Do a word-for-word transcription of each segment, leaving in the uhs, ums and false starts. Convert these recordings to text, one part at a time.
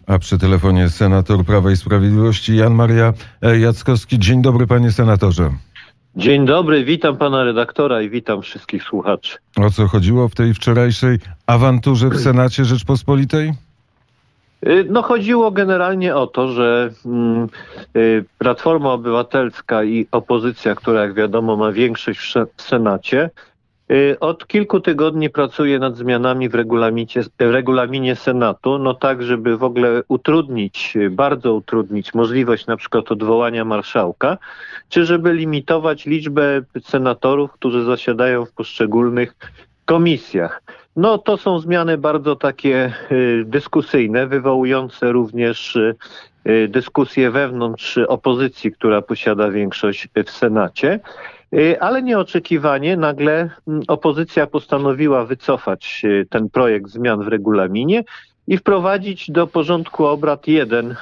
A przy telefonie senator Prawa i Sprawiedliwości Jan Maria Jackowski. Dzień dobry, panie senatorze. Dzień dobry, witam pana redaktora i witam wszystkich słuchaczy. O co chodziło w tej wczorajszej awanturze w Senacie Rzeczpospolitej? No chodziło generalnie o to, że mm, Platforma Obywatelska i opozycja, która jak wiadomo ma większość w Senacie, od kilku tygodni pracuje nad zmianami w regulaminie, w regulaminie Senatu, no tak, żeby w ogóle utrudnić, bardzo utrudnić możliwość na przykład odwołania marszałka, czy żeby limitować liczbę senatorów, którzy zasiadają w poszczególnych komisjach. No to są zmiany bardzo takie y, dyskusyjne, wywołujące również y, dyskusje wewnątrz opozycji, która posiada większość w Senacie. Ale nieoczekiwanie nagle opozycja postanowiła wycofać ten projekt zmian w regulaminie i wprowadzić do porządku obrad jeden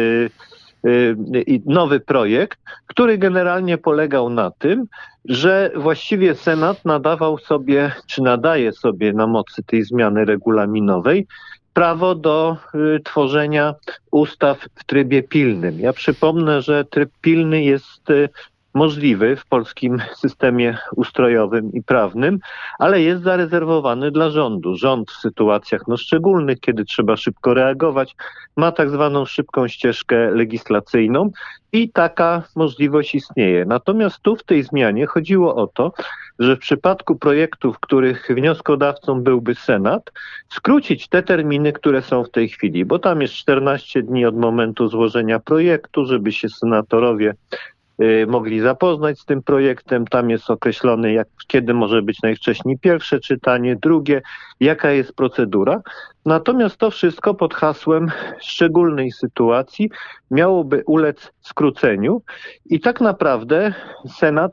nowy projekt, który generalnie polegał na tym, że właściwie Senat nadawał sobie, czy nadaje sobie na mocy tej zmiany regulaminowej prawo do y, tworzenia ustaw w trybie pilnym. Ja przypomnę, że tryb pilny jest y, możliwy w polskim systemie ustrojowym i prawnym, ale jest zarezerwowany dla rządu. Rząd w sytuacjach no, szczególnych, kiedy trzeba szybko reagować, ma tak zwaną szybką ścieżkę legislacyjną i taka możliwość istnieje. Natomiast tu w tej zmianie chodziło o to, że w przypadku projektów, których wnioskodawcą byłby Senat, skrócić te terminy, które są w tej chwili, bo tam jest czternaście dni od momentu złożenia projektu, żeby się senatorowie mogli zapoznać z tym projektem. Tam jest określony, jak, kiedy może być najwcześniej pierwsze czytanie, drugie, jaka jest procedura. Natomiast to wszystko pod hasłem szczególnej sytuacji miałoby ulec skróceniu i tak naprawdę Senat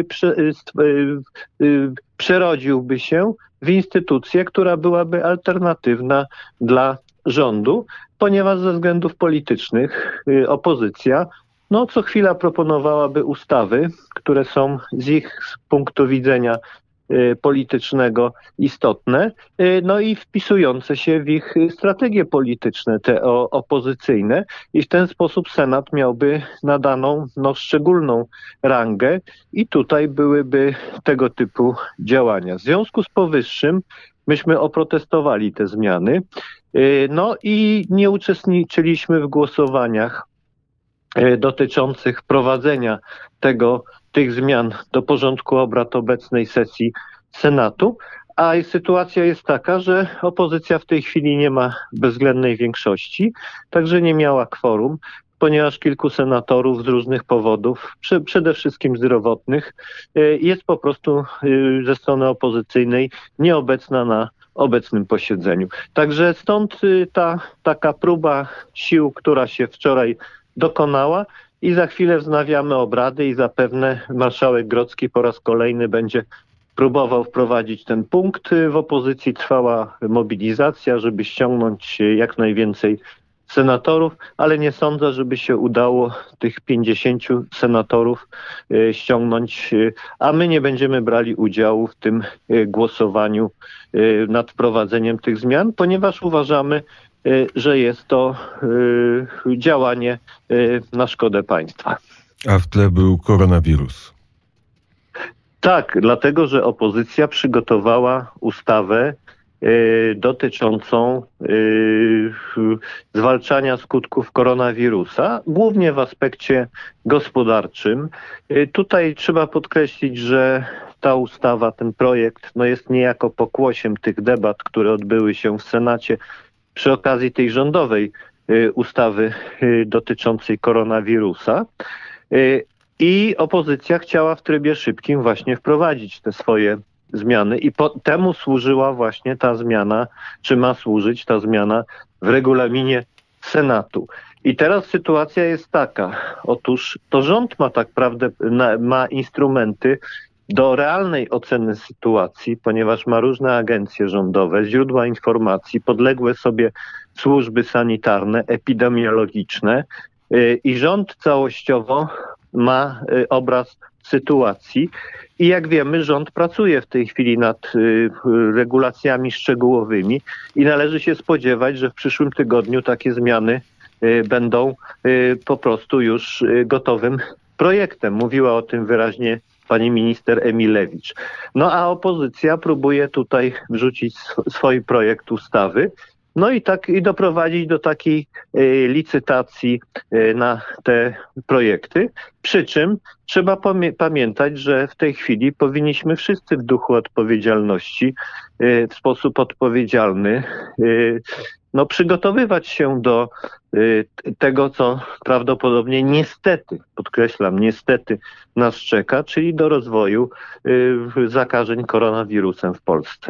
przerodziłby się w instytucję, która byłaby alternatywna dla rządu, ponieważ ze względów politycznych opozycja no, co chwila proponowałaby ustawy, które są z ich punktu widzenia y, politycznego istotne, y, no i wpisujące się w ich strategie polityczne, te o, opozycyjne, i w ten sposób Senat miałby nadaną no, szczególną rangę i tutaj byłyby tego typu działania. W związku z powyższym myśmy oprotestowali te zmiany, y, no i nie uczestniczyliśmy w głosowaniach dotyczących wprowadzenia tego, tych zmian do porządku obrad obecnej sesji Senatu, a sytuacja jest taka, że opozycja w tej chwili nie ma bezwzględnej większości, także nie miała kworum, ponieważ kilku senatorów z różnych powodów, przede wszystkim zdrowotnych, jest po prostu ze strony opozycyjnej nieobecna na obecnym posiedzeniu. Także stąd ta taka próba sił, która się wczoraj dokonała i za chwilę wznawiamy obrady i zapewne marszałek Grodzki po raz kolejny będzie próbował wprowadzić ten punkt. W opozycji trwała mobilizacja, żeby ściągnąć jak najwięcej senatorów, ale nie sądzę, żeby się udało tych pięćdziesięciu senatorów ściągnąć, a my nie będziemy brali udziału w tym głosowaniu nad wprowadzeniem tych zmian, ponieważ uważamy, że jest to y, działanie y, na szkodę państwa. A w tle był koronawirus. Tak, dlatego, że opozycja przygotowała ustawę y, dotyczącą y, zwalczania skutków koronawirusa, głównie w aspekcie gospodarczym. Y, tutaj trzeba podkreślić, że ta ustawa, ten projekt no jest niejako pokłosiem tych debat, które odbyły się w Senacie przy okazji tej rządowej y, ustawy y, dotyczącej koronawirusa y, i opozycja chciała w trybie szybkim właśnie wprowadzić te swoje zmiany i po, temu służyła właśnie ta zmiana, czy ma służyć ta zmiana w regulaminie Senatu. I teraz sytuacja jest taka, otóż to rząd ma tak naprawdę, na, ma instrumenty do realnej oceny sytuacji, ponieważ ma różne agencje rządowe, źródła informacji, podległe sobie służby sanitarne, epidemiologiczne i rząd całościowo ma obraz sytuacji I jak wiemy, rząd pracuje w tej chwili nad y, regulacjami szczegółowymi i należy się spodziewać, że w przyszłym tygodniu takie zmiany y, będą y, po prostu już y, gotowym projektem. Mówiła o tym wyraźnie pani minister Emilewicz. No a opozycja próbuje tutaj wrzucić sw- swój projekt ustawy, no i tak i doprowadzić do takiej y, licytacji y, na te projekty. Przy czym trzeba pamię- pamiętać, że w tej chwili powinniśmy wszyscy w duchu odpowiedzialności, y, w sposób odpowiedzialny, y, no, przygotowywać się do y, tego, co prawdopodobnie niestety, podkreślam, niestety nas czeka, czyli do rozwoju y, zakażeń koronawirusem w Polsce.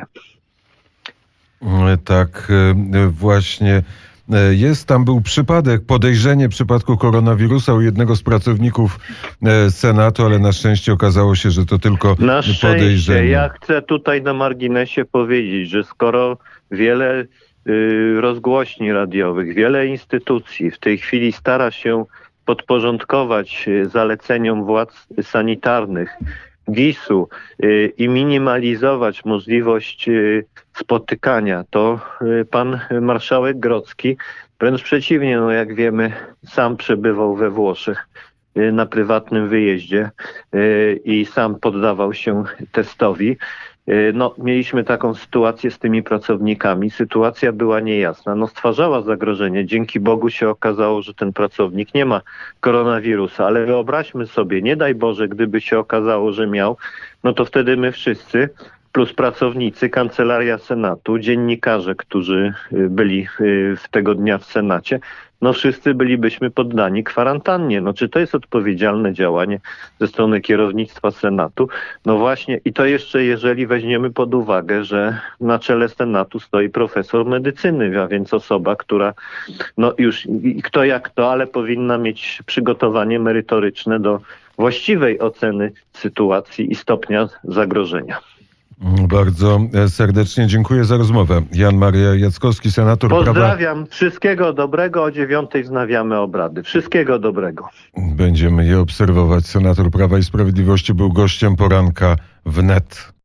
Tak, właśnie jest. Tam był przypadek, podejrzenie przypadku koronawirusa u jednego z pracowników Senatu, ale na szczęście okazało się, że to tylko na szczęście, podejrzenie. Ja chcę tutaj na marginesie powiedzieć, że skoro wiele y, rozgłośni radiowych, wiele instytucji w tej chwili stara się podporządkować zaleceniom władz sanitarnych, gisu y, i minimalizować możliwość y, spotykania, to y, pan marszałek Grodzki, wręcz przeciwnie, no jak wiemy, sam przebywał we Włoszech y, na prywatnym wyjeździe y, i sam poddawał się testowi. Y, no, mieliśmy taką sytuację z tymi pracownikami. Sytuacja była niejasna. No, stwarzała zagrożenie. Dzięki Bogu się okazało, że ten pracownik nie ma koronawirusa, ale wyobraźmy sobie, nie daj Boże, gdyby się okazało, że miał, no to wtedy my wszyscy, plus pracownicy, Kancelaria Senatu, dziennikarze, którzy byli w tego dnia w Senacie, no wszyscy bylibyśmy poddani kwarantannie. No czy to jest odpowiedzialne działanie ze strony kierownictwa Senatu? No właśnie i to jeszcze jeżeli weźmiemy pod uwagę, że na czele Senatu stoi profesor medycyny, a więc osoba, która no już kto jak to, ale powinna mieć przygotowanie merytoryczne do właściwej oceny sytuacji i stopnia zagrożenia. Bardzo serdecznie dziękuję za rozmowę. Jan Maria Jackowski, senator Prawa. Pozdrawiam. Wszystkiego dobrego. O dziewiątej wznawiamy obrady. Wszystkiego dobrego. Będziemy je obserwować. Senator Prawa i Sprawiedliwości był gościem poranka w net.